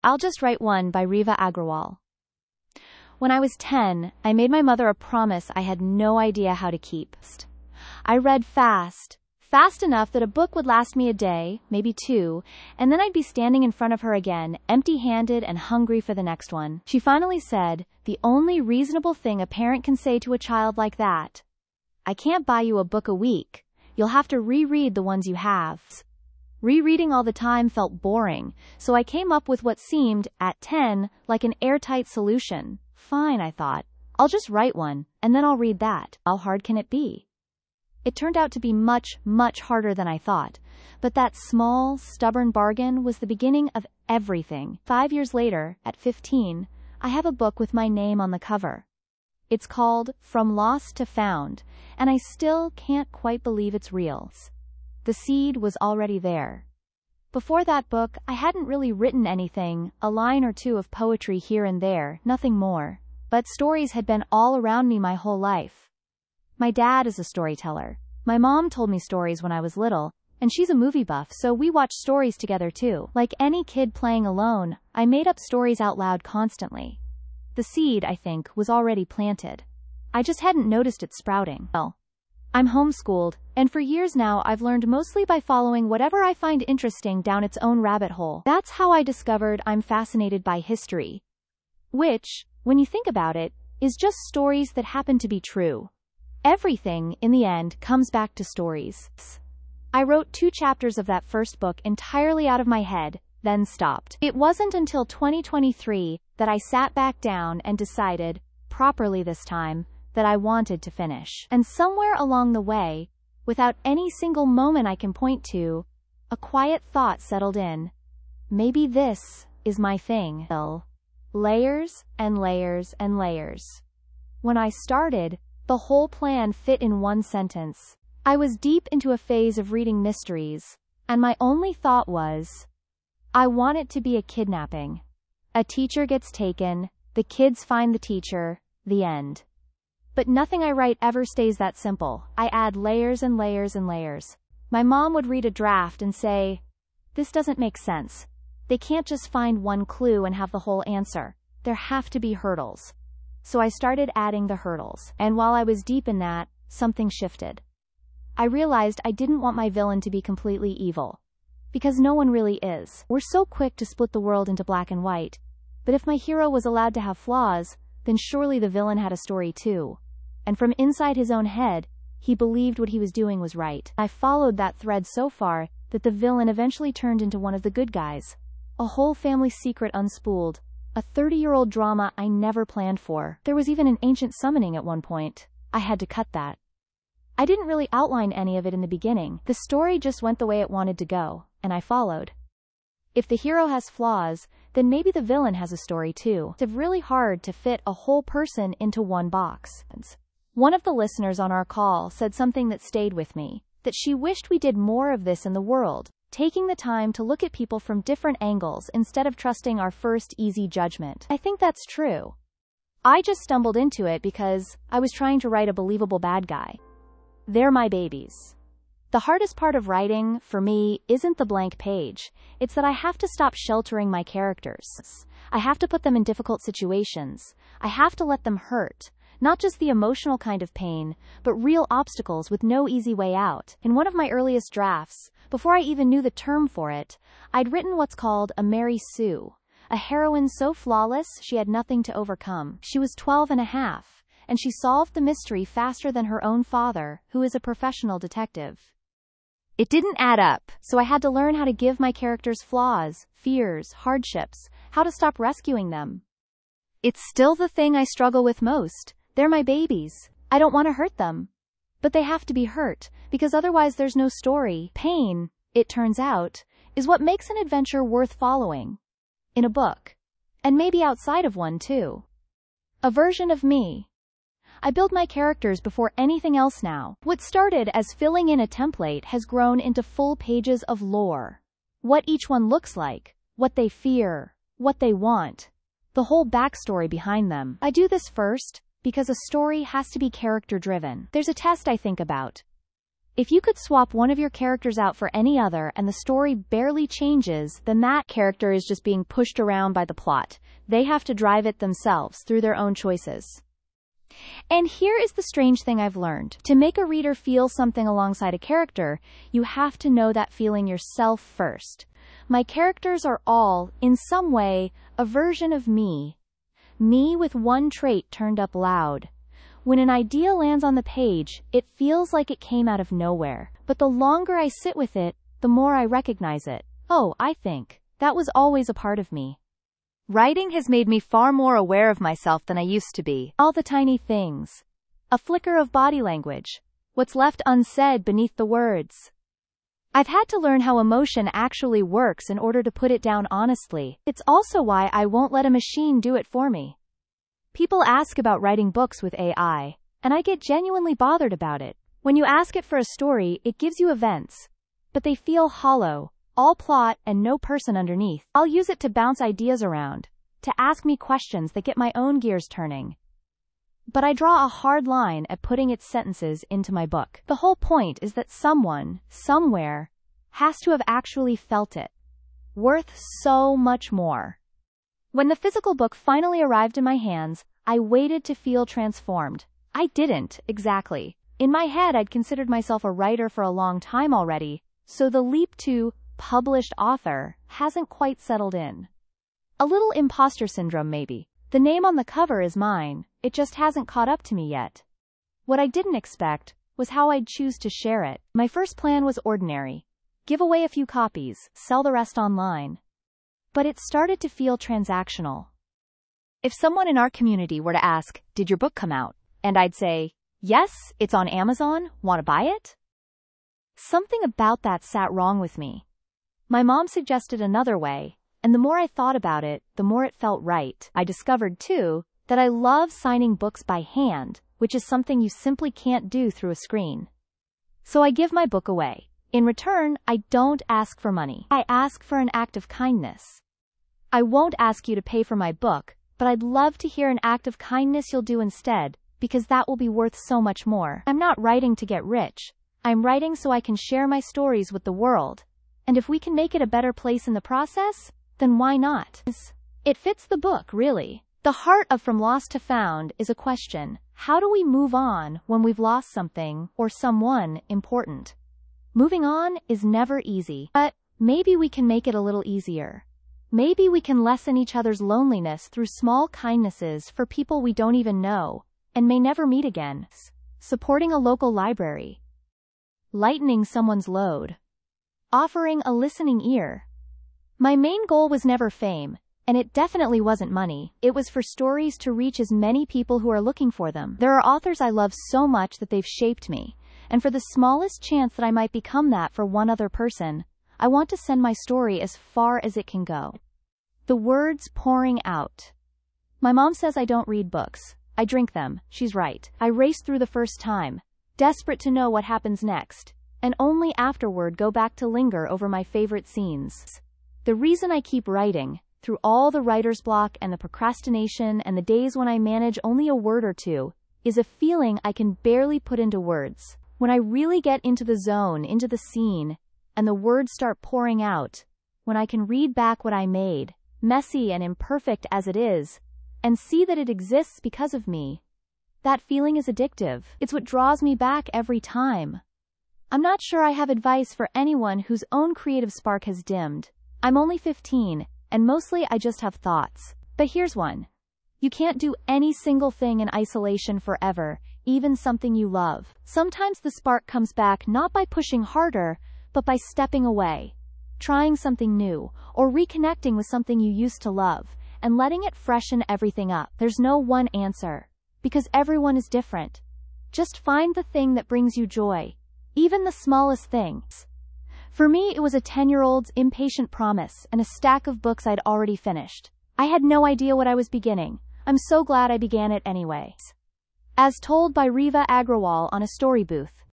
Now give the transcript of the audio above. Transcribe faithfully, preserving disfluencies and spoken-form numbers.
I'll Just Write One by Riva Agrawal. When I was ten, I made my mother a promise I had no idea how to keep. I read fast, fast enough that a book would last me a day, maybe two, and then I'd be standing in front of her again, empty-handed and hungry for the next one. She finally said, the only reasonable thing a parent can say to a child like that: I can't buy you a book a week. You'll have to reread the ones you have. Rereading all the time felt boring, so I came up with what seemed, at ten, like an airtight solution. Fine, I thought. I'll just write one, and then I'll read that. How hard can it be? It turned out to be much, much harder than I thought, but that small, stubborn bargain was the beginning of everything. Five years later, at fifteen, I have a book with my name on the cover. It's called From Lost to Found, and I still can't quite believe it's real. The seed was already there. Before that book, I hadn't really written anything, a line or two of poetry here and there, nothing more. But stories had been all around me my whole life. My dad is a storyteller. My mom told me stories when I was little, and she's a movie buff, so we watch stories together too. Like any kid playing alone, I made up stories out loud constantly. The seed, I think, was already planted. I just hadn't noticed it sprouting. Well, I'm homeschooled, and for years now I've learned mostly by following whatever I find interesting down its own rabbit hole. That's how I discovered I'm fascinated by history. Which, when you think about it, is just stories that happen to be true. Everything, in the end, comes back to stories. I wrote two chapters of that first book entirely out of my head, then stopped. It wasn't until twenty twenty-three that I sat back down and decided, properly this time, that I wanted to finish. And somewhere along the way, without any single moment I can point to, a quiet thought settled in. Maybe this is my thing. Layers and layers and layers. When I started, the whole plan fit in one sentence. I was deep into a phase of reading mysteries, and my only thought was, I want it to be a kidnapping. A teacher gets taken, the kids find the teacher, the end. But nothing I write ever stays that simple. I add layers and layers and layers. My mom would read a draft and say, this doesn't make sense. They can't just find one clue and have the whole answer. There have to be hurdles. So I started adding the hurdles. And while I was deep in that, something shifted. I realized I didn't want my villain to be completely evil. Because no one really is. We're so quick to split the world into black and white. But if my hero was allowed to have flaws, then surely the villain had a story too. And from inside his own head, he believed what he was doing was right. I followed that thread so far that the villain eventually turned into one of the good guys. A whole family secret unspooled. A thirty-year-old drama I never planned for. There was even an ancient summoning at one point. I had to cut that. I didn't really outline any of it in the beginning. The story just went the way it wanted to go, and I followed. If the hero has flaws, then maybe the villain has a story too. It's really hard to fit a whole person into one box. One of the listeners on our call said something that stayed with me, that she wished we did more of this in the world, taking the time to look at people from different angles instead of trusting our first easy judgment. I think that's true. I just stumbled into it because I was trying to write a believable bad guy. They're my babies. The hardest part of writing, for me, isn't the blank page. It's that I have to stop sheltering my characters. I have to put them in difficult situations. I have to let them hurt. Not just the emotional kind of pain, but real obstacles with no easy way out. In one of my earliest drafts, before I even knew the term for it, I'd written what's called a Mary Sue, a heroine so flawless she had nothing to overcome. She was twelve and a half, and she solved the mystery faster than her own father, who is a professional detective. It didn't add up, so I had to learn how to give my characters flaws, fears, hardships, how to stop rescuing them. It's still the thing I struggle with most. They're my babies. I don't want to hurt them. But they have to be hurt, because otherwise there's no story. Pain, it turns out, is what makes an adventure worth following. In a book. And maybe outside of one too. A version of me. I build my characters before anything else now. What started as filling in a template has grown into full pages of lore. What each one looks like, what they fear, what they want. The whole backstory behind them. I do this first, because a story has to be character-driven. There's a test I think about. If you could swap one of your characters out for any other and the story barely changes, then that character is just being pushed around by the plot. They have to drive it themselves through their own choices. And here is the strange thing I've learned. To make a reader feel something alongside a character, you have to know that feeling yourself first. My characters are all, in some way, a version of me. Me with one trait turned up loud. When an idea lands on the page, it feels like it came out of nowhere. But the longer I sit with it, the more I recognize it. Oh, I think that was always a part of me. Writing has made me far more aware of myself than I used to be. All the tiny things. A flicker of body language. What's left unsaid beneath the words. I've had to learn how emotion actually works in order to put it down honestly. It's also why I won't let a machine do it for me. People ask about writing books with A I, and I get genuinely bothered about it. When you ask it for a story, it gives you events, but they feel hollow, all plot and no person underneath. I'll use it to bounce ideas around, to ask me questions that get my own gears turning. But I draw a hard line at putting its sentences into my book. The whole point is that someone, somewhere, has to have actually felt it. Worth so much more. When the physical book finally arrived in my hands, I waited to feel transformed. I didn't, exactly. In my head, I'd considered myself a writer for a long time already, so the leap to published author hasn't quite settled in. A little imposter syndrome, maybe. The name on the cover is mine, it just hasn't caught up to me yet. What I didn't expect was how I'd choose to share it. My first plan was ordinary. Give away a few copies, sell the rest online. But it started to feel transactional. If someone in our community were to ask, "Did your book come out?" and I'd say, "Yes, it's on Amazon, want to buy it?" Something about that sat wrong with me. My mom suggested another way, and the more I thought about it, the more it felt right. I discovered, too, that I love signing books by hand, which is something you simply can't do through a screen. So I give my book away. In return, I don't ask for money. I ask for an act of kindness. I won't ask you to pay for my book, but I'd love to hear an act of kindness you'll do instead, because that will be worth so much more. I'm not writing to get rich. I'm writing so I can share my stories with the world. And if we can make it a better place in the process, then why not? It fits the book, really. The heart of From Lost to Found is a question. How do we move on when we've lost something or someone important? Moving on is never easy, but maybe we can make it a little easier. Maybe we can lessen each other's loneliness through small kindnesses for people we don't even know and may never meet again. Supporting a local library. Lightening someone's load. Offering a listening ear. My main goal was never fame, and it definitely wasn't money. It was for stories to reach as many people who are looking for them. There are authors I love so much that they've shaped me, and for the smallest chance that I might become that for one other person, I want to send my story as far as it can go. The words pouring out. My mom says I don't read books. I drink them. She's right. I race through the first time, desperate to know what happens next, and only afterward go back to linger over my favorite scenes. The reason I keep writing, through all the writer's block and the procrastination and the days when I manage only a word or two, is a feeling I can barely put into words. When I really get into the zone, into the scene, and the words start pouring out, when I can read back what I made, messy and imperfect as it is, and see that it exists because of me, that feeling is addictive. It's what draws me back every time. I'm not sure I have advice for anyone whose own creative spark has dimmed. I'm only fifteen, and mostly I just have thoughts. But here's one. You can't do any single thing in isolation forever, even something you love. Sometimes the spark comes back not by pushing harder, but by stepping away, trying something new, or reconnecting with something you used to love, and letting it freshen everything up. There's no one answer, because everyone is different. Just find the thing that brings you joy, even the smallest things. For me, it was a ten-year-old's impatient promise and a stack of books I'd already finished. I had no idea what I was beginning. I'm so glad I began it anyway. As told by Riva Agrawal on a story booth.